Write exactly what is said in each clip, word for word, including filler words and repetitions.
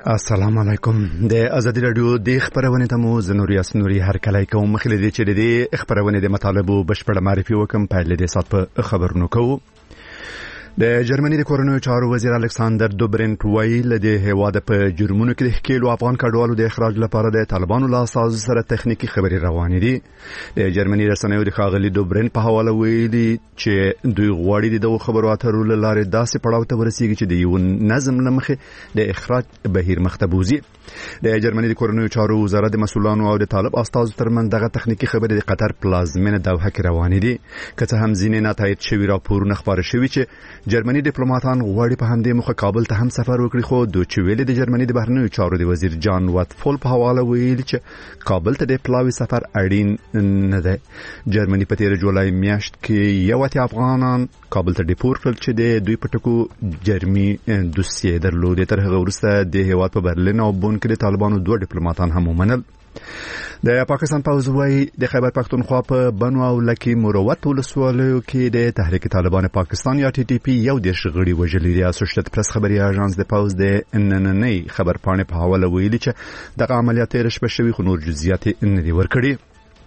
السلام علیکم. د ازادي رادیو د خبرونه تمو زنوري اسنوري هر کله کوم مخلي دي چې د خبرونه د مطالبه بشپړ معرفي وکم په لدې سات په خبرونو کوو. د جرمني د کورونو چارو وزیر الکساندر دوبرنټ ویل د هواد په جرمونو کې د ښکیلو افغان کډوالو د اخراج لپاره د طالبانو له اساس سره تخنیکی خبري روانې دي. د جرمني رسنیو د خاغلی دوبرنټ په حواله ویلي چې دوی غواړي د خبرو اترو لاره داسې پړاو ته ورسیږي چې د یو نظم لمخه د اخراج بهیر مختبوزي. د جرمني د کورونو چارو وزارت د مسؤلانو او د طالب استازو ترمن دغه تخنیکی خبري د قطر پلازمینه دوحه کې روانې دي. که څه هم ځینې نتایج شوي راپورونه خبره شوي چې جرمني ډیپلوماټان غواړي په همدې مخه کابل ته هم سفر وکړي، خو دوی ویلي د جرمني د بهرنیو چارو د وزیر جان واتفول په حواله ویلي چې کابل ته د پلاوي سفر اړین نه دی. جرمني په تیر جولای میاشت کې یو اتیا افغانان کابل ته ډیپورټ کړل چې د دوی په ټکو جرمي دوسیه درلودې. تر هغه وروسته د هیواد په برلین او بون کې د طالبانو دوه ډیپلوماټان هم ومنل. د پاکستان پوځ وايي د خیبر پختونخوا په بنو او لکی مروت ولسوالیو کې د تحریک طالبان پاکستان یا ټي ټي پی یو د شغړی وجلې د اسوسییټډ پریس خبري اژانس د پوځ د نننۍ خبر پاڼې په حواله ویلي چې دغه عملیات رشبه شوی خو نور جزئیات نه دي ورکړي.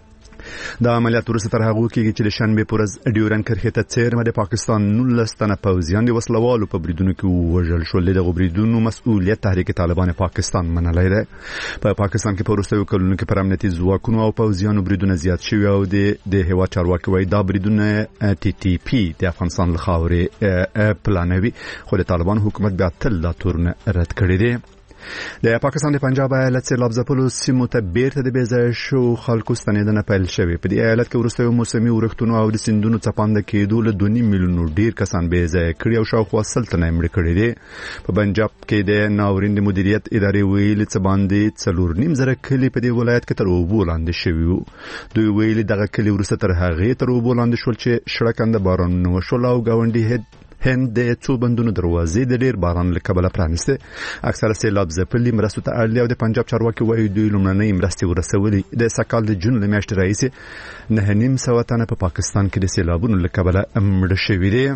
د عملیات وروسته تر هغه کېږي چې د شنبه پورز ډیورن کرښې ته څیرمه د پاکستان نولس تنه پوځیان د وسلوالو په بریدونو کې وژل شول. د بریدونو مسؤلیت تحریک طالبان پاکستان منلی دی. په پاکستان کې په وروستیو کلونو کې پر امنیتي ځواکونو او پوځیانو بریدونه زیات شوي او د هیواد چارواکي وایي دا بریدونه ټي ټي پی د افغانستان له خاورې پلانوي، خو د طالبان حکومت بیا تل دا تورونه رد کړي دي. د پاکستان د پنجاب ایالت سیلاب ځپلو سیمو ته بیرته د بېځایه شو خلکو ستنېدنه پیل شوې. په دې ایالت کې وروستیو موسمي ورښتونو او د سیندونو څپانده کېدو له دوه نیم میلیونو ډېر کسان بېځایه کړي او شاوخوا سل تنه یې مړه کړي دي. په پنجاب کې د ناورین د مدیریت ادارې ویلي څه باندې څلور نیم زره کلي په دې ولایت کې تر اوبو لاندې شوي وو. دوی ویلي دغه کلي وروسته تر هغې تر اوبو لاندې شول چې شړکنده بارانونه وشول او ګاونډي هند هند د څو بندونو دروازې د ډیر باران له کبله پرانیسته. اکثره سیلاب ځپلي مرستو ته اړ دي او د پنجاب چارواکي وایي دوی لومړنۍ مرستې ورسولې. د سکال د جون له میاشتې راهیسې نه نیم سوه تنه په پاکستان کې د سیلابونو له کبله مړه شوي دي.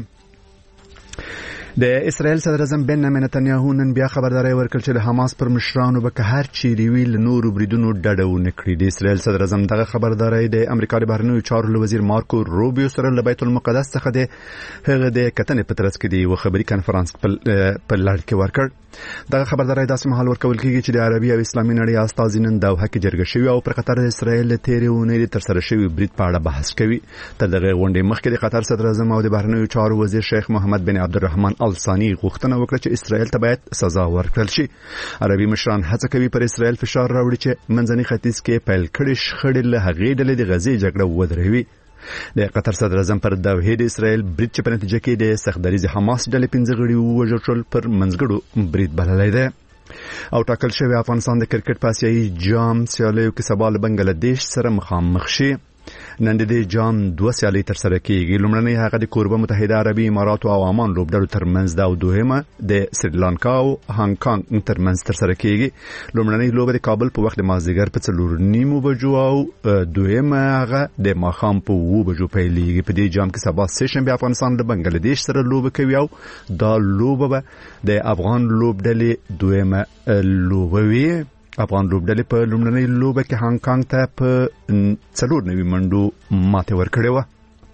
د اسرائیل صدر اعظم بنیامین نتنیاهو نن بیا خبرداري ورکړه چې د حماس پر مشرانو به که هر چیرې وي له نورو بریدونو ډډه ونه کړي. د اسرائیل صدر اعظم دغه خبرداري د امریکا د بهرنیو چارو له وزیر مارکو روبیو سره له بیت المقدس څخه د هغه د کتنې په ترڅ کې د یو خبري کانفرنس په لړ کې ورکړ. دغه خبرداري داسې مهال ورکول کېږي چې د عربي او اسلامي نړۍ استازي نن دوحه کې جرګه شوي او پر قطر د اسرائیل له تیرې اونۍ تر سره شوي برید په اړه بحث کوي. تر دغه غونډې مخکې د قطر صدر اعظم او د بهرنیو چارو وزیر شیخ محمد بن عبدالرحمن ال ثاني غوښتنه وکړه چې اسرائیل ته باید سزا ورکړل شي. عربي مشران هڅه کوي پر اسرائیل فشار راوړي چې منځني ختیځ کې پیل کړي شخړې له هغې ډلې د غزې جګړه ودروي. د قطر صدر اعظم پر دوحې د اسرائیل برید چې په نتیجه کې د سختدریز حماس ډلې پنځه غړي ووژل شول پر منځګړو برید بللی دی. او ټاکل شوی افغانستان د کرکټ په آسیایي جام سیالیو کې سبا له بنگلادیش سره مخامخ شي. نن د جام دوه سیالۍ تر سره کېږي. لومړنۍ هغه د کوربه متحده عربي اماراتو او عمان لوبډلو ترمنځ ده او دویمه د سریلانکا او هانګ کانګ ترمنځ تر سره کېږي. لومړنۍ لوبه د کابل په وخت د مازدیګر په څلور نیمو بجو او دویمه هغه د ماښام په اوو بجو پیلېږي. په دې جام کې سبا سه شنبه افغانستان د بنگلادیش سره لوبه کوي او دا لوبه به د افغان لوبډلې دویمه لوبه وي. افغان لوبډلې په لومړنۍ لوبه کې هانګ کانګ ته په څلور نوي منډو ماته ورکړې وه.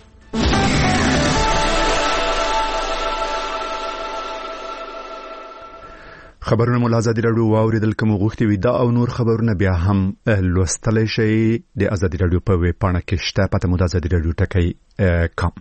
خبرونه مو له ازادي راډیو واورېدل. که مو غوښتي وي دا او نور خبرونه بیا هم لوستلی شئ د ازادي راډیو په ویب پاڼه کې شته. پته مو د ازادي راډیو ټکی کام.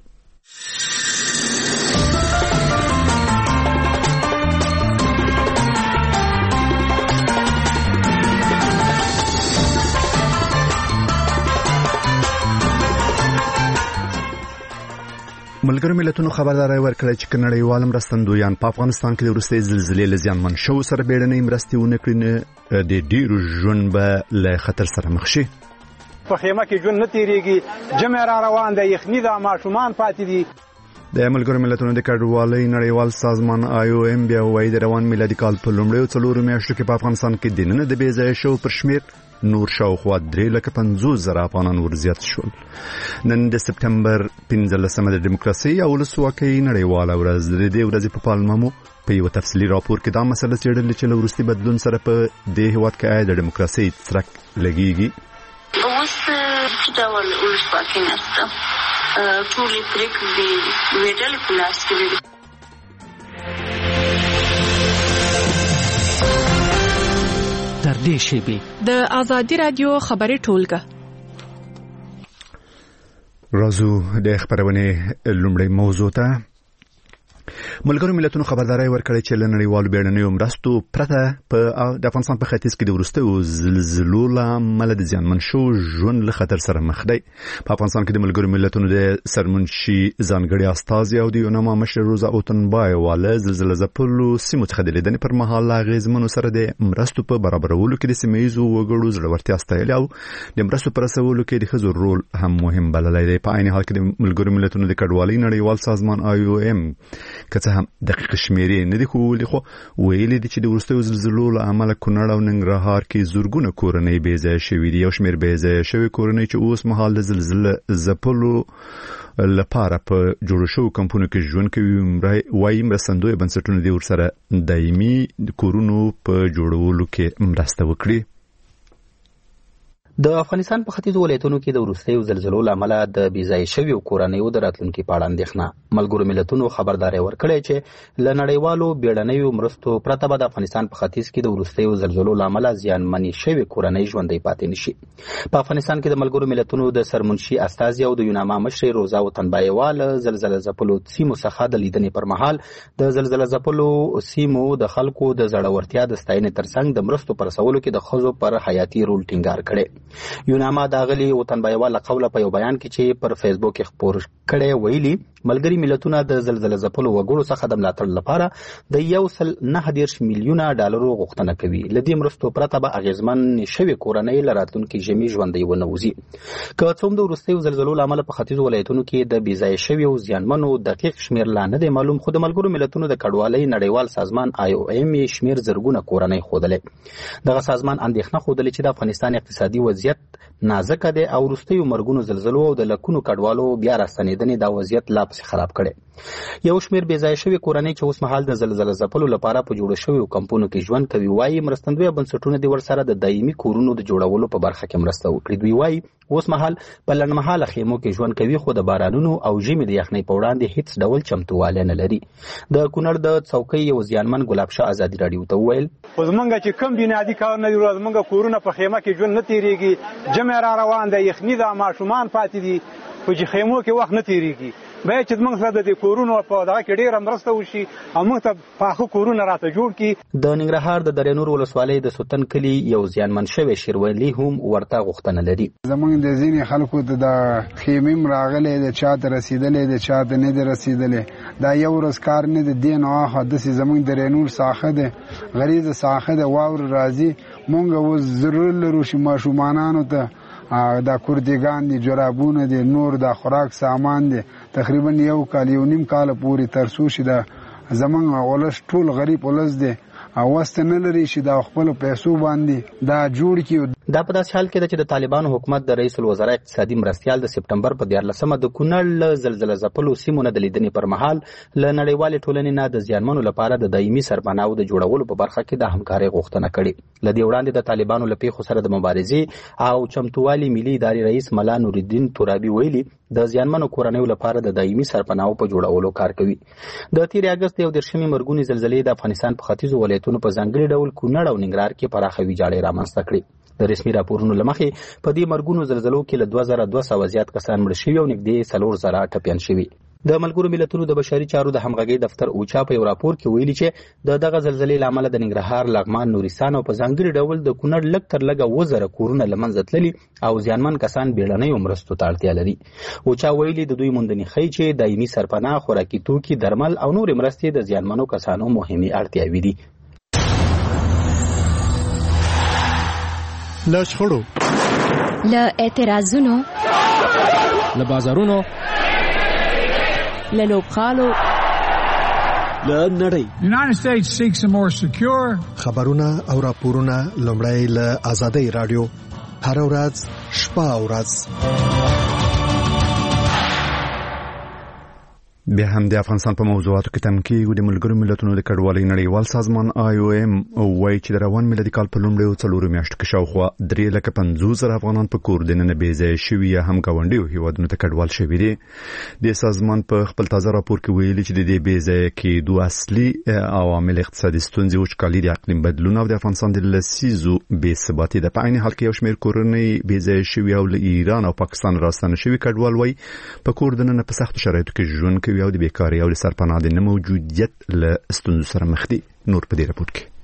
ملګرو ملتونو خبرداري ورکړه چې نړیوال مرستندویان په افغانستان کې د وروستۍ زلزلې له زیانمن شوو سره بیړنۍ مرستې ونه کړي نه د ډیرو ژوند به له خطر سره مخ شي. په خیمه کې ژوند نه تیریږي، جمع را روان دی، یخني ده، ماشومان پاتې دي. د ملګرو ملتونو د کډوالۍ نړیوال سازمان آی او ایم بیا وایي د روان میلادي کال په لومړیو څلورو میاشتو کې په افغانستان کې د نن د بېځایه شوو پر شمېر نور شاوخوا درې لکه پنځوس زره افغانان ورزیات شول. نن د سپتمبر پنځلسمه د دیموکراسي او ولسواکۍ نړیواله ورځ. د دې ورځې په پالما مو په یو تفصیلي راپور کې دا مسله څېړلې چې له وروستي بدلون سره په دې هېواد کې د دیموکراسۍ څرک لګېږي. اوس چې ډول ولسواکي نشته، ټولې پرېکړې د یوې ډلې په لاس کې دي. تر دې شیبې د ازادي رادیو خبري ټولګه راځو د خبرونه لومړی موضوع ته. ملګرو ملتونو خبرداري ورکړې چې له نړیوالو بیړنیو مرستو پرته په د افغانستان په ختیځ کې د وروستیو زلزلو لامل د زیانمن شو ژوند له خطر سره مخ دی. په افغانستان کې د ملګرو ملتونو د سرمنشي ځانګړي استازي او د یوناما مشر روزا اوتنبای واله زلزلې ځپلو سیمو څخه د لیدنې پر مهال غیزمنو سره د مرستو په برابرولو کې د سیمه‌ییزو وګړو زړورتیا ستایل او د مرستو پر رسولو کې د ښځو رول هم مهم بللی دی. په عین حال کې د ملګرو ملتونو د کډوالۍ نړیوال سازمان آی او ایم که څه هم دقیق شمیرې نه دي ښوولې، خو ویلي دي چې د وروستیو زلزلو له امله کونړ او ننګرهار کې زرګونه کورنۍ بې ځایه شوي دي. یو شمېر بې ځایه شوي کورنۍ چې اوس مهال د زلزلې ځپلو لپاره په جوړو شوو کمپونو کې ژوند کوي وایي مرستندویه بنسټونه دې ورسره دایمي کورونو په جوړولو کې مرسته وکړي. د افغانستان په ختیځو ولایتونو کې د وروستیو زلزلو له امله د بې ځایه شویو کورنیو د راتلونکي په اړه اندېښنه. ملګرو ملتونو خبرداری ورکړی چې له نړیوالو بیړنیو مرستو پرته به د افغانستان په ختیځ کې د وروستیو زلزلو له امله زیانمنې شوې کورنۍ ژوندۍ پاتې نشي. په افغانستان کې د ملګرو ملتونو د سرمنشي استازي او د یوناما مشر روزا اوتنبایوال زلزلې ځپلو سیمو څخه د لیدنې پر مهال د زلزلې ځپلو سیمو د خلکو د زړورتیا د ستاینې ترڅنګ د مرستو پر رسولو کې د ښځو پر حیاتي رول ټینګار کړی. یوناما داغلی اوتنبایوال قوله په یو بیان کې چې پر فیسبوک خپور کړي ویلي ملګری ملتونه د زلزلې ځپلو وګړو څخه د ملاتړ لپاره د یو سل نه دېرش میلیونه ډالرو غوښتنه کوي. له دې مرستو پرته به اغیزمن شوې کورنۍ له راتلونکي ژمي ژوندۍ ونه وځي. که څوم د وروستیو زلزلو له امله په ختیځو ولایتونو کې د بې ځایه شویو زیانمنو دقیق شمېر لا نه دی معلوم، خو د ملګرو ملتونو د کډوالۍ نړیوال سازمان آی او ایم یې شمېر زرګونه کورنۍ ښودلې. دغه سازمان اندېښنه ښودلې چې د افغانستان اقتصادي وضعیت نازکه دی او وروستیو مرګونو زلزلو او د لکونو کډوالو بیا راستنېدنې دا وضعیت لا پسې خراب کړي. یو شمېر بې ځایه شوي کورنۍ چې اوس مهال د زلزلې ځپلو لپاره په جوړو شویو کمپونو کې ژوند کوي وایي مرستندویه بنسټونه دې ورسره د دایمي کورونو د جوړولو په برخه کې مرسته وکړي. دوی وایي اوس مهال په لنډمهاله خیمو کې ژوند کوي خو د بارانونو او ژمي د یخنۍ په وړاندې هیڅ ډول چمتووالی نه لري. د کونړ د څوکۍ یو زیانمن ګلاب شاه ازادي راډیو ته وویل خو زمونږ چې کم بنیادي کارونه دي زمونږ کورونه په خیمه کې ژوند نه تېرېږي، جمع را روان دی، یخني ده، ماشومان پاتې دي په خیمو کې وخت نه تېرېږي. باید چې موږ سره د کورونو په دغه کې ډېره مرسته وشي او موږ ته پاخه کورونه راته جوړ کړي. د ننګرهار د درې نور ولسوالۍ د سوتن کلي یو زیانمن شوی شیروالي هم ورته غوښتنه لري. زموږ د ځینې خلکو ته د خیمې راغلی د چا ته رسېدلی د چا ته نه دی رسېدلی. دا یو ورځ کار نه دی، دې نه اخوا داسې زموږ درې نور ساحه دی، غریزه ساحه ده، واوره راځي. موږ اوس ضرور لرو چې ماشومانانو ته دا کوردګان دي، جرابونه دي، نور دا خوراک سامان دي. تقریبا یو کال یو نیم کال پورې تر څو چې دا زمونږ ولس ټول غریب ولس دی او واسطه نه لري چې دا خپل پیسو باندې دا جوړ کړي. دا په داسې حال کې ده چې د طالبانو حکومت د رئیس الوزرا اقتصادي مرستیال د سپټمبر په دیارلسمه د کونړ له زلزلې ځپلو سیمو نه د لیدنې پر مهال له نړیوالې ټولنې نه د زیانمنو لپاره د دایمي سرپناهو د جوړولو په برخه کې د همکارۍ غوښتنه کړې. له دې وړاندې د طالبانو له پیښو سره د مبارزې او چمتووالي ملي ادارې رئیس ملا نورالدین ترابي ویلي د زیانمنو کورنیو لپاره د دایمي سرپناهو په جوړولو کار کوي. د تیر اگست یو دېرشمې مرګونې زلزلې د افغانستان په ختیځو ولایتونو په ځانګړي ډول کونړ او ننګرهار کې پراخه ویجاړۍ رامنځته کړې. د رسمي راپورونو له مخې په دې مرګونو زلزلو کې له دوه زره دوه سوه زیات کسان مړه شوي او نږدې څلور زره ټپیان شوي. د ملګرو ملتونو د بشري چارو د همغږۍ دفتر اوچا په یو راپور کې ویلي چې د دغه زلزلې له امله د ننګرهار، لغمان، نورستان او په ځانګړي ډول د کونړ لږ تر لږه اووه زره کورونه له منځه تللي او زیانمن کسان بیړنیو مرستو ته اړتیا لري. اوچا ویلي د دوی موندنې ښیي چې دایمي سرپناه، خوراکي توکي، درمل او نورې مرستې د زیانمنو کسانو مهمې اړتیاوې دي. له شخړو، له اعتراضونو، له بازارونو، له لوبغالو، له نړۍ. United States seeks a more secure خبرونه او راپورونه لومړی له آزادۍ رادیو هر ورځ شپه ورځ بیا هم د افغانستان په موضوعاتو کې تمکیږو. د ملګرو ملتونو د کډوالۍ نړیوال سازمان آی او ایم وایي چې د روان میلادي کال په لومړیو څلورو میاشتو کې شاوخوا درې لکه پنځوس زره افغانان په کور دننه بې ځایه شوي یا هم ګاونډیو هیوادونو ته کډوال شوي دي. د سازمان په خپل تازه راپور کې ویلي چې د دې بې ځایه کېدو اصلي عوامل اقتصادي ستونزې، وچکالي، د اقلیم بدلون او د افغانستان د لسیزو بې ثباتي ده. په عین حال کې یو شمېر کورنۍ بې ځایه شوي او له ایران او پاکستان راستنه شوي کډوال وایي په کور دننه په سختو شرایطو کې ژوند کوي او د بیکاري او د سرپناه د نه موجودیت له ستونزو سره مخ دي. نور په دې راپور کې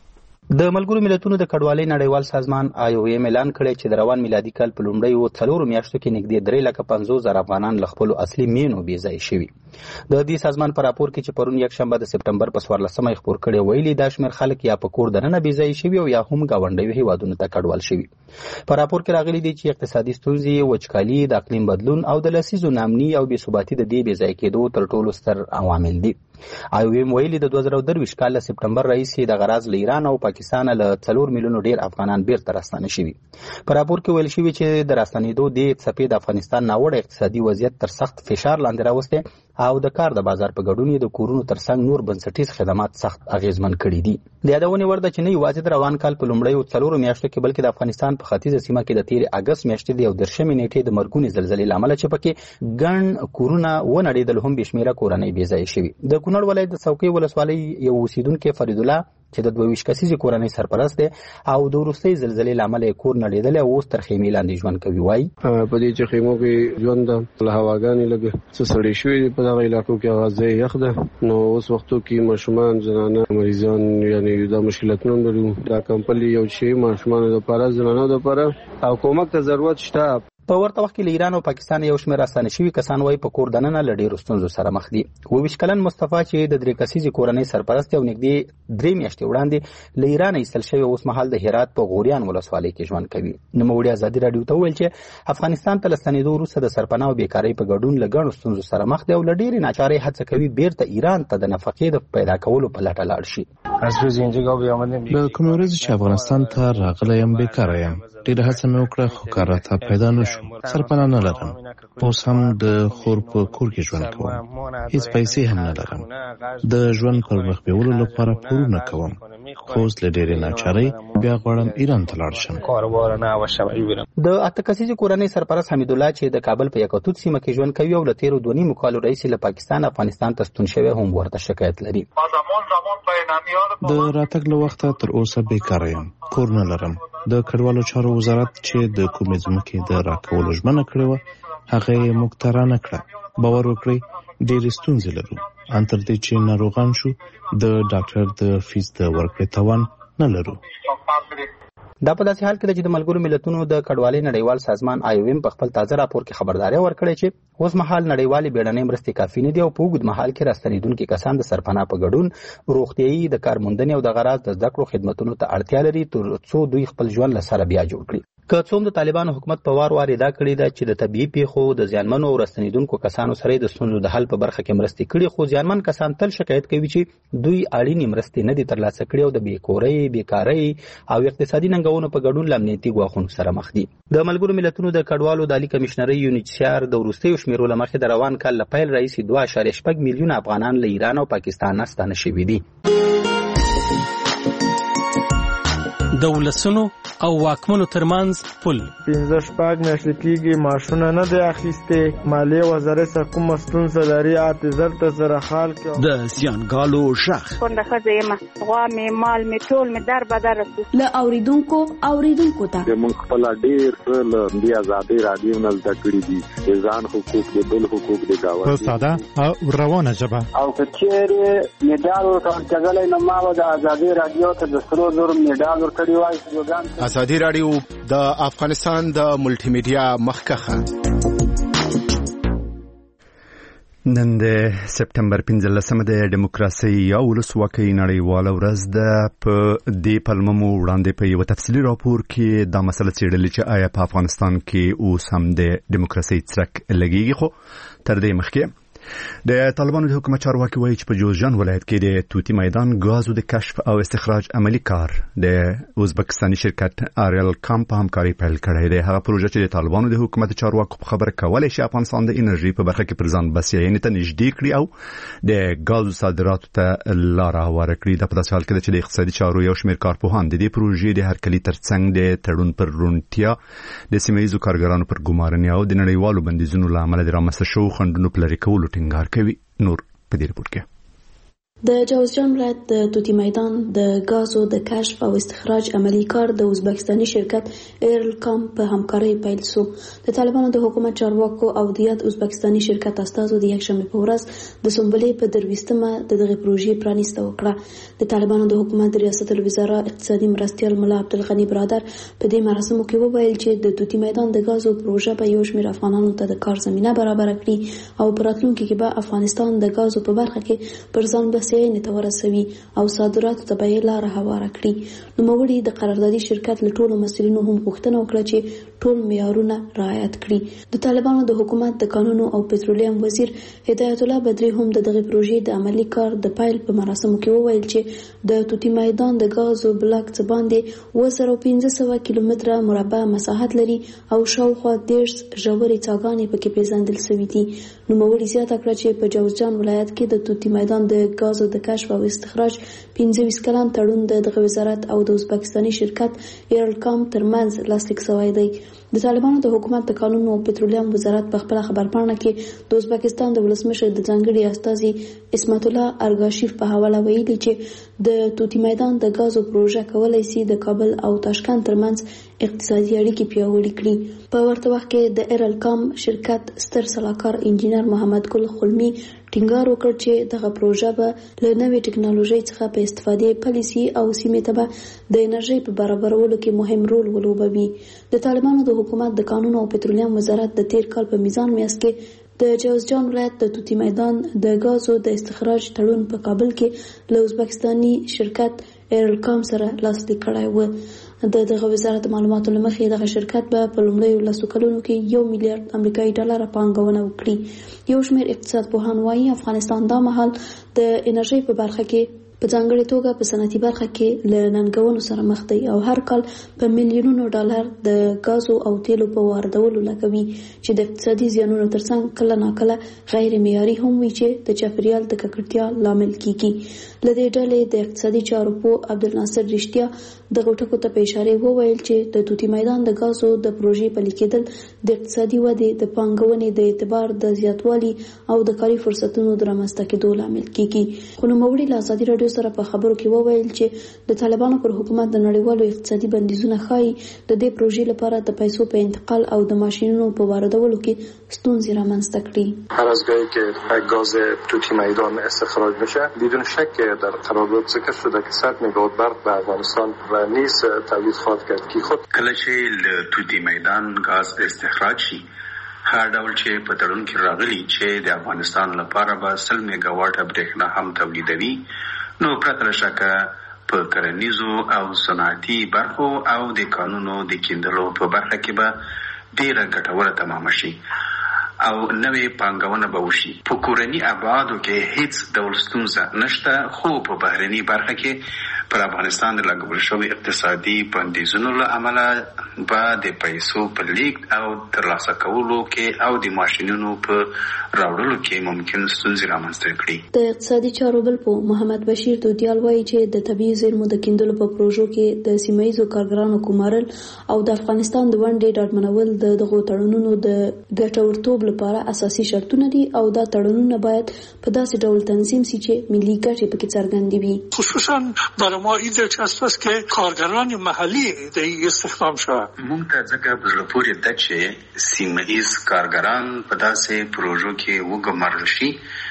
د ملګرو ملتونو د کډوالۍ نړیوال سازمان آی او ایم اعلان کړی چې د روان میلادي کال په لومړیو څلورو میاشتو کې نږدې درې لکه پنځوس زره افغانان له خپلو اصلي مینو بې ځایه شوي. د دې سازمان په راپور کې چې پرون یکشنبه د سپټمبر په څوارلسمه یې خپور کړی ویلي دا شمېر خلک یا په کور دننه بې ځایه شوي او یا هم ګاونډیو هیوادونو ته کډوال شوي. په راپور کې راغلي دي چې اقتصادي ستونزې، وچکالي، د اقلیم بدلون او د لسیزو ناامني او بې ثباتي د دې بې ځایه کېدو تر ټولو ستر عوامل دي. آی او ایم ویلي د دوه زره درویشت کال له سپټمبر راهیسې د غرض له ایران او پاکستان له څلور میلیونو ډیر افغانان بیرته راستانه شوي. په راپور کې ویل شوي چې د راستنېدو دې څپې د افغانستان ناوړه اقتصادي وضعیت تر سخت فشار لاندې راوستی او د کار د بازار په ګډون یې د کورونو ترڅنګ نور بنسټیز خدمات سخت اغیزمن کړي دي. د یادونې وړ ده چې نه یوازې د روان کال په لومړیو څلورو میاشتو کې بلکې د افغانستان په ختیځه سیمه کې د تېرې اګست میاشتې د یو دېرشمې نېټې د مرګونې زلزلې له امله چې پکې ګڼ کورونه ونړېدل هم بې شمېره کورنۍ بې ځایه شوي. د کونړ ولایت د څوکۍ ولسوالۍ یو اوسېدونکی فرید الله چې د دوه ویشت کسیزې کورنۍ سرپرست دی او د وروستۍ زلزلې له امله یې کور نړېدلی او اوس تر خیمې لاندې ژوند کوي. وایي په دې چې خیمو کې ژوند ده، له هواګانې لږ څه سړې شوي دي په دغه علاقو کې، هغه ځای یخ ده. نو اوس وختو کې ماشومان، زنانه، مریضان یعنې دا مشکلتونه لرو. دا کمپلي یو شی ماشومانو دپاره، زنانو دپاره او کومک ته ضرورت شته. په ورته وخت کې له ایران او پاکستان یو شمېر راستانه شوي کسان وایي په کور دننه له ډېرو ستونزو سره مخ دي. اووه ویشت کلن مصطفی چې د درې کسیزې کورنۍ سرپرست او نږدې درې میاشتې وړاندې له ایرانه ایستل شوی اوس مهال د هرات په غوریان ولسوالۍ کې ژوند کوي. نوموړي ازادي راډیو ته وویل چې افغانستان ته له ستنېدو وروسته د سرپناه او بیکارۍ په ګډون له ګڼو ستونزو سره مخ دی او له ډېرې ناچارۍ هڅه کوي بیرته ایران ته د نفقې د پیدا کولو په لټه لاړ شي. له کومې ورځې چې افغانستان ته راغلی یم بیکاره یم. ډېره هڅه مې وکړه خو کار راته پیدا نه شو. سرپناه نه لرم. اوس هم د خور په کور کې ژوند کوم. هیڅ پیسې هم نه لرم. د ژوند پر مخ بیولو لپاره پورونه کوم. خو اوس له ډېرې ناچارۍ بیا غواړم ایران ته لاړ شم. د اته کسیزې کورنۍ سرپرست حمید الله چې د کابل په یکتوت سیمه کې ژوند کوي او له تېرو دوه نیمو کالو راهیسې له پاکستان افغانستان ته ستون شوی هم ورته شکایت لري. د راتګ له وخته تر اوسه بیکاره یم. کور نه لرم. د کډوالو چارو وزارت چې د کومې ځمکې د راکولو ژمنه کړې وه هغه یې موږ ته رانه کړه. باور وکړئ ډېرې ستونزې لرو. ان تر دې چې ناروغان شو د ډاکټر د فیس د ورکړې توان نه لرو. دا په داسې حال کې ده چې د ملګرو ملتونو د کډوالۍ نړیوال سازمان آی او ایم په خپل تازه راپور کې خبرداری ورکړی چې اوس مهال نړیوالې بیړنۍ مرستې کافي نه دي او په اوږد مهال کې راستنېدونکي کسان د سرپناه په ګډون روغتیایي، د کار موندنې او د غرض د زده کړو خدمتونو ته اړتیا لري تر څو دوی خپل ژوند له سره بیا جوړ کړي. که څوم د طالبانو حکومت په وار وار ادعا کړې ده چې د طبیعي پیښو، د زیانمنو او راستنېدونکو کسانو سره د ستونزو د حل په برخه کې مرستې کړي، خو زیانمن کسان تل شکایت کوي چې دوی اړینې مرستې نه دي ترلاسه کړي او د بېکورۍ، بیکارۍ او اقتصادي ننګونو په ګډون له امنیتي ګواښونو سره مخ دي. د ملګرو ملتونو د کډوالو د عالي کمیشنرۍ یونیچیار د وروستیو شمیرو له مخې د روان کال له پیل راهیسې دوه اعشاریه شپږ میلیونه افغانان له ایران او پاکستان نه ستانه شوي دي. د ولسونو او واکمنو ترمنځ پل پنځه شپږ میاشتې کېږي معاشونه نه دی اخیستې. مالیې وزارت څخه کومه ستونزه لري اته زر ته زره خال کې د زیانګالو غږ کونډه ښځه یم، غوا مې، مال مې، ټول مې در بدر رسي. له اورېدونکو اوریدونکو ته موږ خپله ډېر څه له دې ازادۍ راډیو نه زده کړي دي. د ځان حقوق، د بل حقوق، د ګاونډي په ساده او روانه ژبه. او که چېرې مډال ورکول کېدلی نو ما به د ازادۍ راډیو ته د سرو زرو مډال ورکړی وای. ازادي راډیو د افغانستان د ملټي میډیا مخکخه. نن د سپټمبر پنځلسمه د دیموکراسي او ولسواکۍ نړیواله ورځ ده. په دې پلمه مو وړاندې په یو تفصیلي راپور کې دا مسله څېړلې چې آیا په افغانستان کې اوس هم د دیموکراسۍ څرک لګېږي. خو تر دې مخکې د طالبانو د حکومت چارواکي وایي چې په جوزجان ولایت کې د توتی میدان غازو د کشف او استخراج عملی کار د ازبکستاني شرکت آریل کام په همکاري پیل کړی دی. هغه پروژه چې د طالبانو د حکومت چارواکو په خبره کولای شي افغانستان د انرژي په برخه کې پر ځان بسیاینې ته نږدې کړي او د غازو صادراتو ته لار هواره کړي. د په داسې حال کې چې د اقتصادي چارو یو شمېر کارپوهان د دې پروژې د هرکلي ترڅنګ د تړون پر رونتیا د سیمه‌ییزو کارګرانو پر ګمارنې او د نړیوالو بندیزونو له امله د رامنځته شوو خنډونو په لرې کولو ټینګار کوي. نور په دې رپورټ کې د جوزجان ولایت د توتی میدان د غازو د کشف او استخراج عملی کار د ازبکستاني شرکت ایرل کام په همکاري پیل شو. د طالبانو د حکومت چارواکو او د یاد ازبکستاني شرکت استازو د یکشنبه په ورځ د سنبلې په درويستمه د دغه پروژې پرانیسته وکړه. د طالبانو د حکومت د ریاست الوزرا اقتصادي مرستیال مولا عبدالغنی برادر په دې مراسمو کې وویل چې د توتی میدان د غازو پروژه به یو شمېر افغانانو ته د کار زمينه برابر کړي او په راتلونکي کې به افغانستان د غازو په برخه کې پر ځان بسیاینې ته ورسوي او صادراتو ته به لار هواره کړي. نوموړي د قراردادي شرکت له ټولو مسؤلینو هم غوښتنه وکړه چې ټول معیارونه رعایت کړي. د طالبانو د حکومت د قانونو او پټرولیم وزیر هدایت الله بدری هم د دغه پروژې د عملی کار د پایل په مراسمو کې وویل چې د توتی میدان د غازو بلاک څخه باندې اووه زره پنځه سوه کیلومتره مربع مساحت لري او شاوخوا دېرش ژورې څاګانې پکې پیژندل شوې دي. نوموړي زیاته کړه چې په جوزجان ولایت کې د توتی میدان د غازو د کشف او استخراج پنځه ویشت کلن تړون د دغه وزارت او د ازبکستاني شرکت ایرل کام ترمنځ لاسلیک شوی دی. د طالبانو د حکومت د قانون او پټرولیم وزارت په خپل خبرپاڼه کې د ازبکستان د ولسمشر د ځانګړي استازي اسمت الله ارګاشیف په حواله ویلي چې د توتی میدان د غازو پروژه کولای شي د کابل او تاشکند ترمنځ اقتصادي اړیکې پیاوړې کړي. په ورته وخت کې د ایرل کام شرکت ستر سلاکار انجینر محمد ګل خلمی ټینګار وکړ چې دغه پروژه به له نوې ټکنالوژي څخه په استفادې پالیسي او سیمې ته به د انرژي په برابرولو کې مهم رول ولوبوي. د طالبانو د حکومت د قانون او پټرولیم وزارت د تیر کال په میزان میاشت کې د جوزجان ولایت د توتی میدان د غازو د استخراج تړون په کابل کې له ازبکستاني شرکت ایرل کام سره لاسلیک کړی و. د دغه وزارت معلوماتو له مخې دغه شرکت به په لومړیو لسو کلونو کې یو میلیارډ امریکایي ډالر پانګونه وکړي. یو شمېر اقتصاد پوهان وایي افغانستان دا مهال د انرژي په برخه کې په ځانګړې توګه په صنعتي برخه کې له ننګونو سره مخ دی او هر کال په میلیونونو ډالر د غازو او تیلو په واردولو لګوي چې د اقتصادي زیانونو ترڅنګ کله ناکله غیر معیاري هم وي چې د چاپیریال د ککړتیا لامل کیږي. له دې ډلې د اقتصادي چارو پوه عبدالناصر رښتیا دغه ټکو ته په اشاره وویل چې د توتی میدان د غازو د پروژې پلي کېدل د اقتصادي ودې د پانګونې د اعتبار د زیاتوالي او د کاري فرصتونو د رامنځته کېدو لامل کیږي. خو نوموړي له ازادي راډیو سره په خبرو کې وویل چې د طالبانو پر حکومت د نړیوالو اقتصادي بندیزونه ښایي د دې پروژې لپاره د پیسو په انتقال او د ماشینونو په واردولو کې ستونزې رامنځته کړي. هر از گاهی که گاز توتی میدان استخراج بشه بدون شک در قرارداد ذکر شده که صد مگاوات برق به افغانستان و نیز تولید خواهد کرد که خود کله چې له توتی میدان غاز استخراج شي هر ډول چې په تړون کې راغلي چې د افغانستان لپاره به سل میگاواټ برېښنا هم تولیدوي نو پرته له شکه په کرنیزو او صنعتي برخو او د کانونو د کیندلو په برخه کې به ډېره ګټوره تمامه شي او نوې پانګونه به وشي. په کورني ابعادو کې هیڅ ډول ستونزه نشته خو په بهرني برخه کې پر افغانستان د لګول شوی اقتصادي بندیزونو له امله به د پیسو په لیږد او ترلاسه کولو کې او د ماشینونو په راوړلو کې ممکن ستونزې رامنځته کړي. د اقتصادي چارو بل په محمد بشیر دودیال وایي چې د طبیعي زیرمو د کیندلو په پروژو کې د سیمه‌ییزو کارګرانو ګمارل او د افغانستان د ونډې ډاډمنول د دغو تړونونو د ګټورتوب لپاره اساسي شرطونه دي او دا تړونونه باید په داسې ډول تنظیم شي چې ملي ګټې پکې څرګندې وي. خصوصا برای ما این دلچسب است که کارگران محلی د استخدام شوند. موږ ته ځکه په زړه پورې ده چې سیمه‌ییز کارګران په داسې پروژو کې وګمارل شي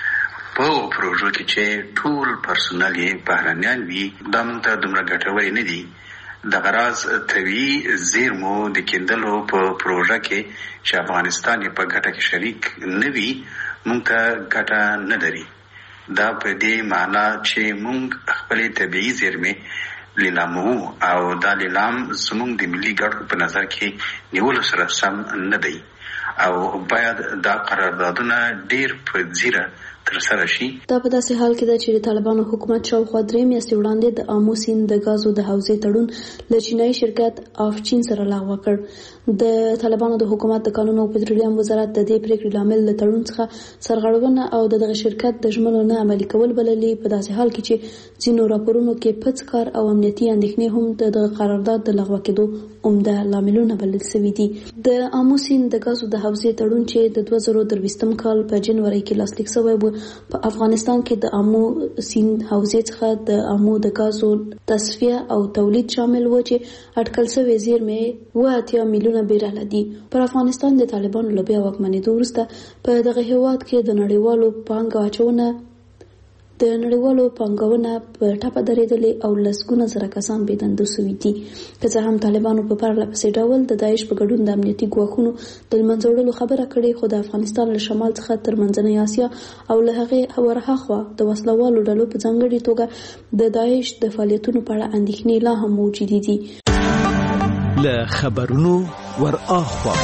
په پروژو کې چې ټول پرسونل یې بهرنیان وي. دا موږ ته دومره ګټورې نه دي. د غراض طبیعي زیرمو د کیندلو په پروژه کې چې افغانستان په ګټه کې شریک نه وي موږ ته ګټه نه لري. دا په دې معنا چې موږ خپل طبیعي زیرمې لیلامو او دا لیلام زموږ د ملي ګټو په نظر کې نیولو سره سم نه دی او باید دا قراردادونه ډیر په ځیره تر سره شي. دا په داسې حال کې ده چې د طالبانو حکومت شاوخوا درې میاشتې وړاندې د آمو سیند د غازو د حوزې تړون له چینایي شرکت آفچین سره لغوه کړ. د طالبانو د حکومت د قانون او پټرولیم وزارت د دې پریکړې لامل له تړون څخه سرغړونه او د دغه شرکت د ژمنو نه عملي کول بللې. په داسې حال کې چې ځینو راپورونو کې پڅ کار او امنیتي اندېښنې هم د دغه قرارداد د لغوه کېدو عمده لاملونه بلل شوي دي. د آمو سیند د غازو د حوزې تړون چې د دوه زره درویشتم کال په جنوري کې لاسلیک شوی و په افغانستان کې د آمو سیند حوزې څخه د آمو د غازو تصفیه او تولید شامل و چې اټکل شوی زیرمې اوه اتیا میلیونه بیرل دي. پر افغانستان د طالبانو له بیا واکمنېدو وروسته په دغه هیواد کې د نړیوالو پانګه اچونه د نړیوالو پانګونه په ټاپه درېدلې او لسګونه زره کسان بې دندې شوي دي. که څه هم طالبانو په پرله پسې ډول د داعش په ګډون د امنیتي ګواښونو د له منځه وړلو خبره کړې، خو د افغانستان له شمال څخه تر منځنۍ اسیا او له هغې ورهاخوا د وسلوالو ډلو په ځانګړې توګه د داعش د فعالیتونو په اړه اندېښنې لا هم موجودې دي. له خبرونو ورهاخوا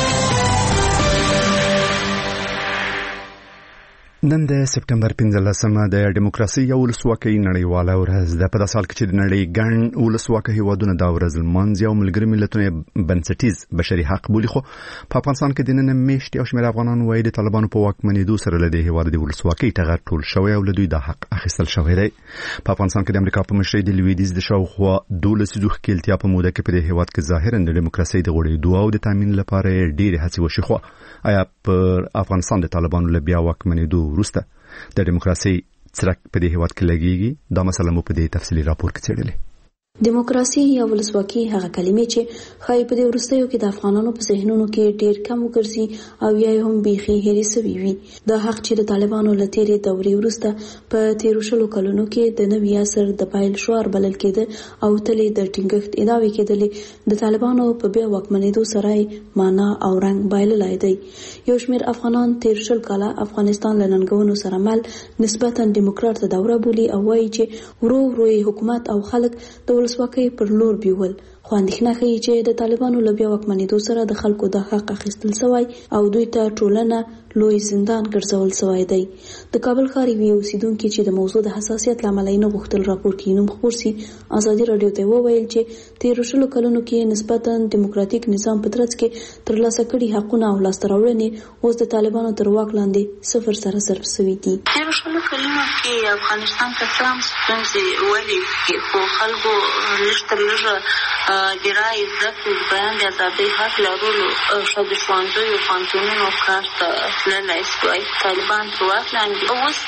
نن د سپټمبر پنځلسمه د دیموکراسي او ولسواکۍ نړیواله ورځ ده. په داسې حال کې چې د نړۍ ګڼ ولسواکه هیوادونه دا ورځ لمانځي او ملګري ملتونه بنسټیز بشري حق بولي، خو په افغانستان کې د نن میاشتې یو شمېر افغانان وایي د طالبانو په واکمنېدو سره له دې هیواد د ولسواکۍ ټغر ټول شوی او له دوی دا حق اخیستل شوی دی. په افغانستان کې د امریکا په مشرۍ د لویدیځ د شاوخوا دولس لسیزو ښکېلتیا په موده کې په دې هیواد کې ظاهراً د دیموکراسۍ د غوړېدو او د تامین لپاره ډېرې هڅې وشي، خو آیا پر افغانستان د طالبانو له بیا واکمنېدو وروسته د دیموکراسي څرک په دې هیواد کې لګیږي؟ دا مسله مو په دې تفصیلي راپور کې څېړلې. دیموکراسي یا ولسواکي هغه کلمې چې خای په دې وروستیو کې د افغانانو په ذهنونو کې ډېر کم وګرځي او یا هم بيخي هېرې سوي وي. دا حق چې د طالبانو له تېرې دورې وروسته په تېرو شلو کلونو کې د نوي عصر د پایل شعار بلل کېده او تل د ټینګښت ادعاوې کېدلې، د طالبانو په بیا واکمنېدو سره معنا او رنګ بایللی دی. یو شمېر افغانان تېر شل کاله افغانستان له ننګونو سره مل نسبتا دیموکرات دوره بولي او وایي چې ورو ورو حکومت او خلک د ولسواکۍ پر لور بیول، خو اندېښنه ښیي چې د طالبانو له بیا واکمنېدو سره د خلکو د حق اخیستل سوی او دوی ته ټولنه لوی زندان ګرځول سوی دی. د کابل ښار یوې اوسیدونکي چې د موضوع د حساسیت له امله یې نه غوښتل راپور کې نوم خپور سي، ازادي راډیو ته وویل چې تېرو شلو کلونو کې نسبتا دیموکراتیک نظام په ترڅ کې ترلاسه کړي حقونه او لاسته راوړنې اوس د طالبانو تر واک لاندې صفر سره صرف سوي دي. تېرو شلو کلونو کې افغانستان ته څه هم ستونزې ولې خو خلکو لږ تر لږه د رایې زده کړې، بیان د ازادۍ حق لرلو، ښځو ښوونځیو پوهنتونونو کار ته تللی سوای. طالبان په واک لاندې اوس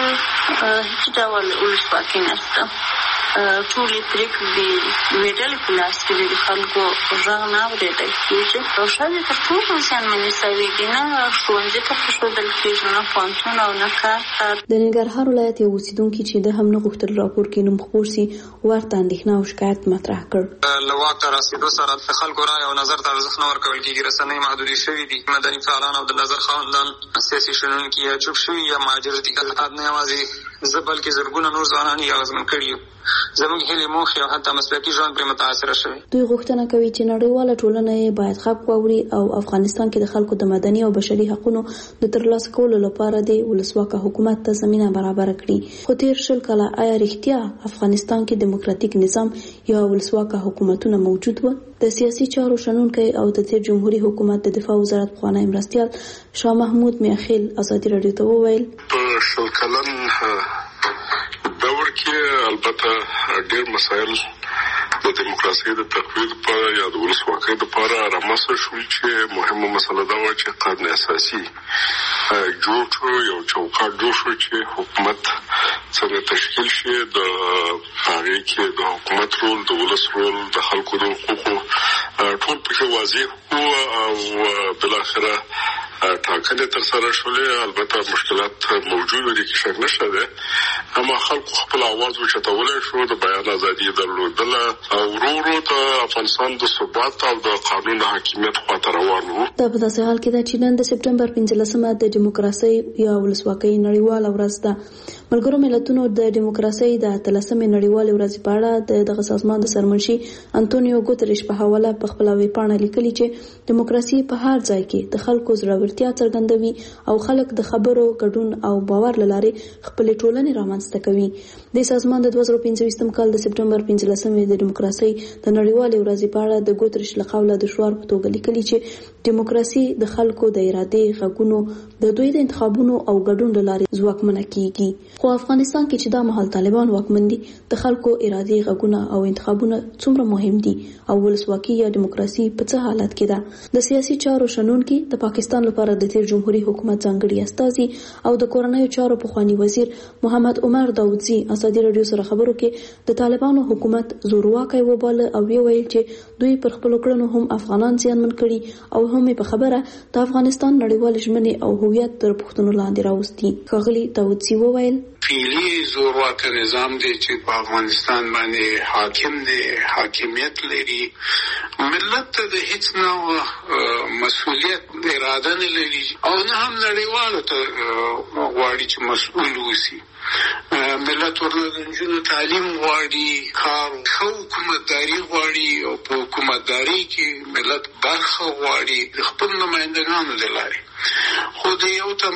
هېڅ ډول ولسواکي نشته. ټولې پرېکړې د یوې ډلې په لاس کې دي، د خلکو غږ نه اورېدل کېږي او ښځې تر ټولو زیانمنې سوي دي. نه ښوونځي ته پرېښودل کېږي، نه پوهنتون او نه کار ته. د ننګرهار ولایت یو اوسیدونکي چې د هم نه غوښتل راپور کې نوم خپور سي ورته اندېښنه او شکایت مطرح کړ. له واک ته رسېدو سره د خلکو رایې او نظر ته ارزښت نه ورکول کېږي. رسنۍ محدودې شوي دي. مدني فعالان او د نظر خاوندان سیاسي شنونکي یا چوپ شوي یا مهاجر دي. نه یوازې زه بلکې زرګونه نور ځوانان یې اغېزمن کړي یو. زموږ هیلې موخې او حتی مسلکي ژوند پرې متاثره شوی. دوی غوښتنه کوي چې نړیواله ټولنه یې باید غږ واوري او افغانستان کې د خلکو د مدني او بشري حقوقو د ترلاسه کولو لپاره د ولسواکه حکومت ته زمینه برابر کړي. خو تیر شل کاله آیا رښتیا افغانستان کې دیموکراتیک نظام یا ولسواکه حکومتونه موجود و؟ د سیاسي چارو شنونکی او د تیر جمهوریت حکومت د دفاع وزارت پخوانی مرستیال شاه محمود میاخیل ازادي راډیو ته وویل په شل کلن دور کې البته ډېر مسایل د دیموکراسۍ د تقویض لپاره یا د ولسواکۍ لپاره رامنځته شول چې مهمه مسله دا وه چې قانون اساسي جوړ شو، یو چوکاټ جوړ شو چې حکومت څنګه تشکیل شي، د هغې کې د حکومت رول، د ولس رول، د خلکو د حقوقو ټول پکې واضح وو او بالاخره ټاکنې ترسره شولې. البته مشکلات موجود دي کې شک نشته دی، اما خلکو خپل اواز اوچتولی شو، د بیان ازادي درلودله او ورو ورو د افغانستان د ثبات او د قانون حاکمیت خواته روان وو. دا په داسې حال کې ده چې نن د سپټمبر پنځلسمه د دیموکراسۍ یا ولسواکۍ نړیواله ورځ ده. ملګرو ملتونو د دیموکراسۍ د اتلسمې نړیوالې ورځې په اړه د دغه سازمان د سرمنشي انټونیو ګوتریش په حواله په خپله ویبپاڼه لیکلي چې دیموکراسي په هر ځای کې د خلکو زړورتیا پیاوړتیا څرګندوي او خلک د خبرو ګډون او باور لاره خپل ټولنې رامنځته کوي. د سازمان د دوه زره پنځه کال د سپټمبر پنځلسمې د دیموکراسي د نړیوالې ورځې په اړه د ګوتریش له قوله د شعار په توګه لیکلي چې دیموکراسي د خلکو د ارادې غږونو د دوی د انتخابونو او ګډون لاره ځواکمنه کیږي. خو افغانستان کې چې دا مهال طالبان واکمن دي د خلکو ارادې غږونه او انتخابونه څومره مهم دي او ولسواکي یا دیموکراسي په څه حالت کې ده. د سیاسي چارو شنونکي د پاکستان لپاره د تیر جمهوریت حکومت ځانګړي استازي او د کورنیو چارو پخوانی وزیر محمد عمر داودزي ازادي رادیو سره خبرو کې د طالبانو حکومت زورواکي وباله او ویل چې دوی پر خپل کړنو هم افغانان زیانمن کړي او هم په خبره د افغانستان نړیوال ژمنې او هویت تر پوښتنو لاندې راوستي. ښاغلي داودزي وویل فعلی زورواکه نظام دی چې په افغانستان باندې حاکم دی، حاکمیت لري، ملت ته د هیڅ نوع مسؤلیت اراده نه لري او نه هم نړیوالو ته غواړي چې مسؤل وسی. ملت ورنه د نجونو تعلیم غواړي، کار ښه حکومتداري غواړي او په حکومتداري کې ملت برخه غواړي د خپل نمایندګانو له لارې. خو د یو تم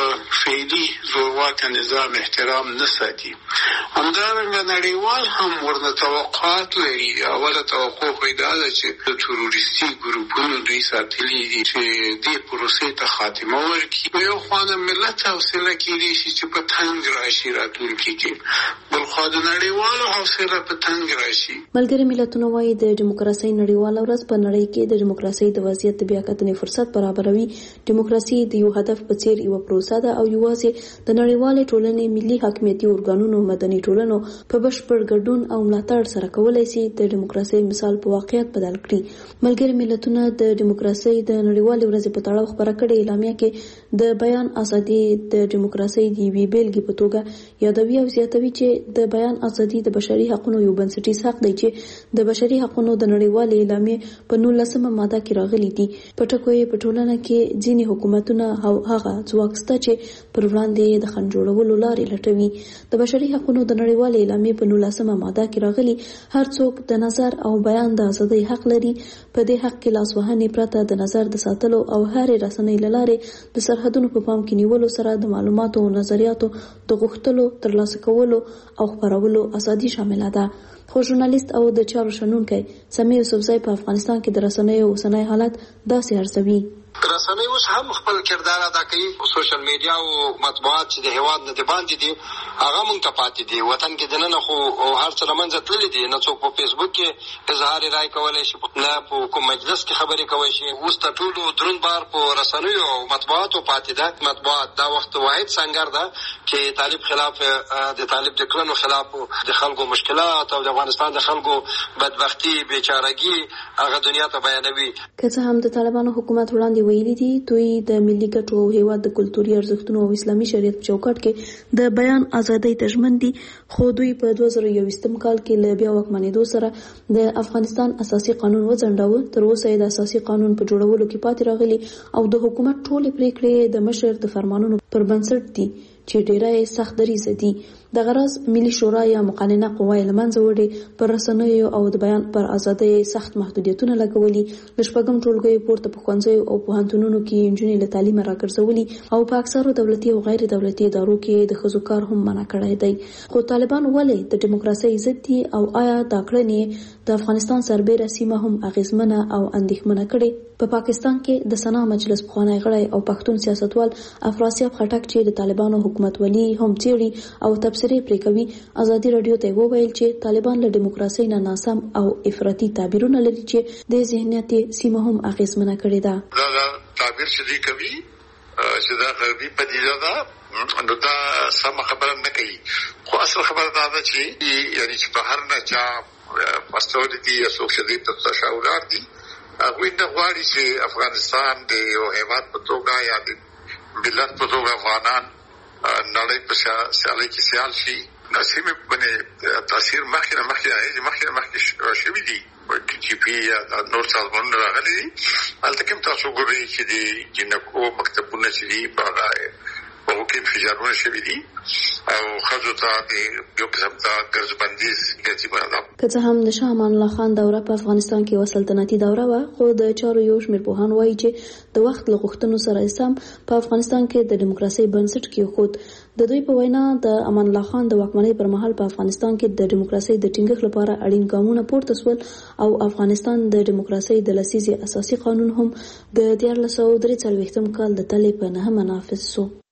فعلی زورواکه نظام احترام نه ساتي. همدارنګه نړیوال هم ورنه توقعات لري. اوله توقع خو دا ده چې د تروریستي ګروپونو دوی ساتلي دي چې دې پروسې ته خاتمه ورکړي. په یو خوا د ملت حوصله کېدای شي چې په تنګ راشي راتلونکي کې، بل خوا د نړیوالو حوصله په تنګ راشي. ملګري ملتونه وایي د دیموکراسۍ نړیواله ورځ په نړۍ کې د دیموکراسۍ د وضعیت د بیاکتنې فرصت برابروي. دیموکراسي د یو هدف په څیر یو پروسه ده او یوازې د نړیوالې ټولنې ملي حاکمیتي ارګانونو مدني ټولنو په بشپړ ګډون او ملاتړ سره کولای شي د دیموکراسۍ مثال په واقعیت بدل کړي. ملګري ملتونه د دیموکراسۍ د نړیوالې ورځې په تړاو خبره کړې اعلامیه کې د بیان ازادي د دیموکراسۍ د یوې بیلګې په توګه یادوي او زیاتوي چې د بیان ازادي د بشري حقوقو یو بنسټیز حق دی چې د بشري حقوقو د نړیوالې اعلامیې په نولسمه ماده کې راغلي دي. په ټکو یې په ټولنه کې ځینې حکومتونه او هغه ځواک شته چې پر وړاندې د خنډ جوړولو لارې لټوي. د بشري حقوقو د نړیوالې اعلامیې په نولسمه ماده کې راغلي هر څوک د نظر او بیان د ازادۍ حق لري. په دې حق کې لاسوهنې پرته د نظر د ساتلو او هرې رسنۍ له لارې د سرحدونو په پام کې نیولو سره د معلوماتو او نظریاتو د غوښتلو ترلاسه کولو او خپرولو ازادي شامله ده. خو ژورنالیست او د چارو شنونکی سمیع یوسفزی په افغانستان کې د رسنیو اوسنی حالت داسې ارزوي. رسنۍ اوس هم خپل کردار ادا کوي. سوشل میډیا او مطبوعات چې د هیواد نه د باندې دي هغه مونږ ته پاتې دي. وطن کې دننه خو هر څه له منځه تللي دي. نه څوک په فیسبوک کې اظهار رای کولی شي، نه په کوم مجلس کې خبرې کولی شي. اوس د ټولو دروند بار په رسنیو او مطبوعاتو پاتې ده. مطبوعات دا وخت واحد سنګر ده چې طالب خلاف د طالب د کړنو خلاف د خلکو مشکلات او د افغانستان د خلکو بدبختي بیچارهګي هغه دنیا ته بیانوي. که څه هم د طالبانو حکومت وړاندې ویلي دي دوی د ملي ګټو او هیواد د کلتوري ارزښتونو او اسلامي شریعت په چوکاټ کې د بیان ازادۍ ته ژمن دي، خو دوی په دوه زره یوویشتم کال کې له بیا واکمنېدو سره د افغانستان اساسي قانون وځنډاوه. تر اوسه یې د اساسي قانون په جوړولو کې پاتې راغلي او د حکومت ټولې پریکړې د مشر د فرمانونو پر بنسټ دي چې ډیره سخت دریځ دي. د غرض ملي شورا یا مقننه قوه یې له منځه وړي، پر رسنیو او د بیان پر ازادۍ سخت محدودیتونه لګولي، د شپږم ټولګیو پورته په ښوونځیو او پوهنتونونو کې نجونې له تعلیمه راګرځولي او په اکثرو دولتي او غیر دولتي ادارو کې د ښځو کار هم منع کړی دی. خو طالبان ولې د دیموکراسۍ ضد دي او آیا دا کړنې د افغانستان سربېره سیمه هم اغیزمنه او اندېښمنه کړي؟ په پاکستان کې د سنا مجلس پخوانی غړی او پښتون سیاستوال افراسیاب خټک چې د طالبانو حکومت ولي هم څېړي او تبصرې پرې کوي، ازادي رادیو ته وویل چې طالبان له دیموکراسۍ نه ناسم او افراطي تعبیرونه لري چې د ذهنیت سیمه هم اغیزمنه کړې ده. دا تعبیر چې دی کوي چې دا غربي پدیده ده نو دا سم خبره نه کوي، خو اصل خبره دا ده چې یعنی چې بهر نه چا مسؤل دي یا څوک چې دې ته تشاورات دي هغوی نه غواړي چې افغانستان د یو هیواد په توګه یا د ملت په توګه افغانان نړۍ په سیالۍ کې سیال شي. سیمې باندې تاثیر مخکې نه مخکې نه مخکې نه مخکې شوي دي. ټي پي یا نور سازمانونه راغلي دي. هلته کې هم تاسو ګورئ چې د جنکو مکتبونه چې دي په هغه کې کې انفجارونه شوي دي او خځو ته یو قسم ته ګرځبندیز یتیمه ده. که څه هم د شاه امان الله خان دوره په افغانستان کې یوه سلطنتي دوره وه، خو د چارو یو شمېر پوهان وایي چې د وخت له غوښتنو سره سم په افغانستان کې د ډیموکراسۍ بنسټ کېښود. د دوی په وینا د امان الله خان د واکمنۍ پر مهال په افغانستان کې د ډیموکراسۍ د ټینګښت لپاره اړین ګامونه پورته شول او افغانستان د ډیموکراسۍ د لسیزې اساسي قانون هم د دیارلس سوه درې څلوېښتم کال د تلې په نهمه نافذ شو.